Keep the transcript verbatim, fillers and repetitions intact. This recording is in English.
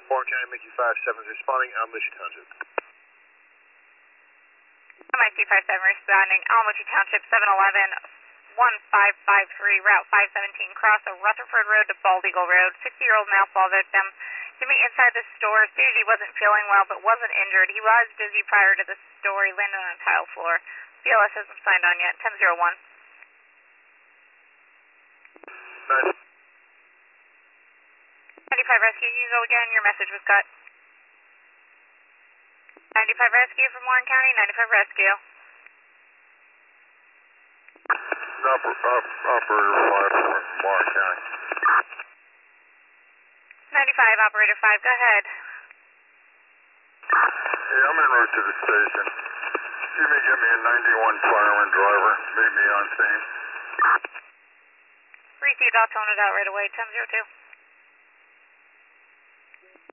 Warren County, Mickey five seven is responding, Alamouche Township. M I C five seven responding, Alamouche Township, seven eleven, one five five three, Route five seventeen, cross of Rutherford Road to Bald Eagle Road. sixty-year-old male fall victim. To me inside the store, stated he wasn't feeling well but wasn't injured. He was dizzy prior to the store. He landed on a tile floor. B L S hasn't signed on yet. ten zero one. Nice. ninety-five Rescue, you go again. Your message was cut. ninety-five Rescue from Warren County. ninety-five Rescue. Oper, op, operator five from Warren County. ninety-five, Operator five, go ahead. Hey, I'm en route to the station. You may get me a ninety-one fireman driver. Meet me on scene. Received, I'll tone it out right away. ten zero two.